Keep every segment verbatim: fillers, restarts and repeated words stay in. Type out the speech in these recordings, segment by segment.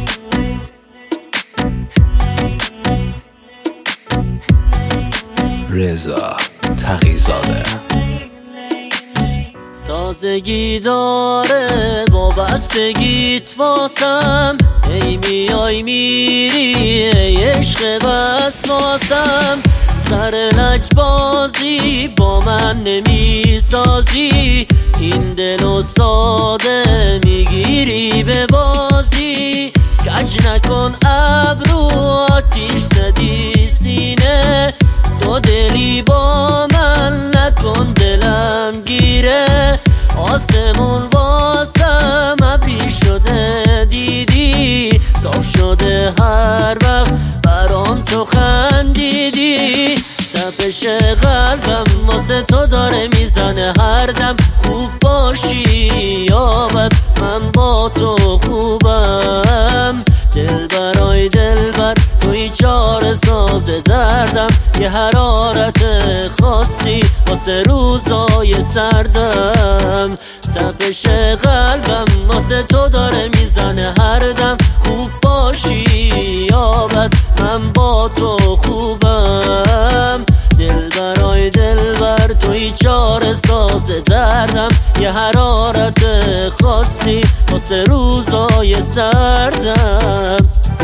رضا تقی‌زاده. تازگی داره وابستگیت واسم، ای میای میری ای عشق وسواسم. سر لجبازی با من نمیسازی، این دلو ساده میگیری به بازی. کج نکن ابرو آتیش زدی سینه، تو دلی با من نکن دلم گیره. آسمون واسم ابری شده دیدی، صاف شده هر وقت برام تو خندیدی. تپش قلبم واسه تو داره میزنه هر دم، خوب باشی یا بد من با تو خوبم. دل برای دل بر توی چاره ساز دردم، یه حرارت خاصی واسه روزای سردم. تپش قلبم واسه تو داره میزنه هر دم، خوب باشی یا بد من با تو خوبم. دل برای دل بر توی چاره ساز دردم، یه حرارت خاصی واسه روزای سردم.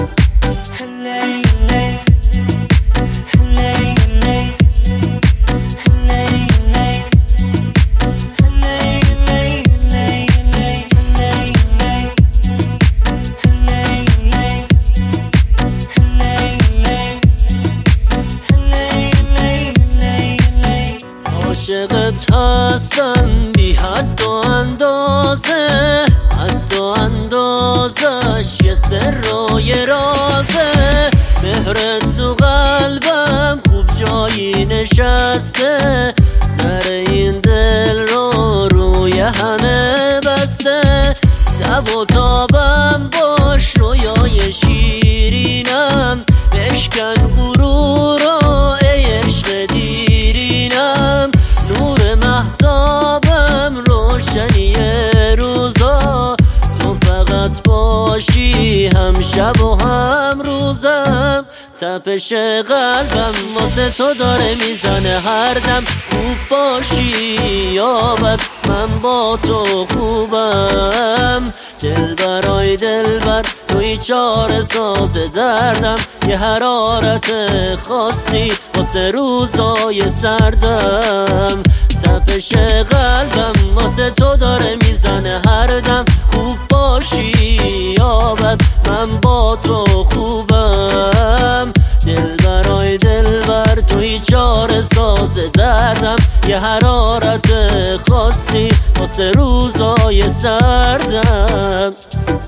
عاشقت هستم بی حد و اندازه، حد و اندازش یه سر و یه رازه. مهرت تو قلبم خوب جایی نشسته، در این دل رو روی همه بسته. تب و تابم باش رویای شیرینم، بشکن غرور رو ای عشق دیرینم. نور مهتابم روشنی روزا، تو فقط باشی هم شب و هم روزم. تپش قلبم واسه تو داره میزنه هر دم، خوب باشی یا بد من با تو خوبم. دل برای دل بر توی چاره ساز دردم، یه حرارت خاصی واسه روزای سردم. تپش قلبم واسه تو داره میزنه هر دم، خوب باشی یا بد من با تو خوبم. دل برای دل بر توی چاره ساز دردم، یه حرارت خاصی واسه روزای سردم.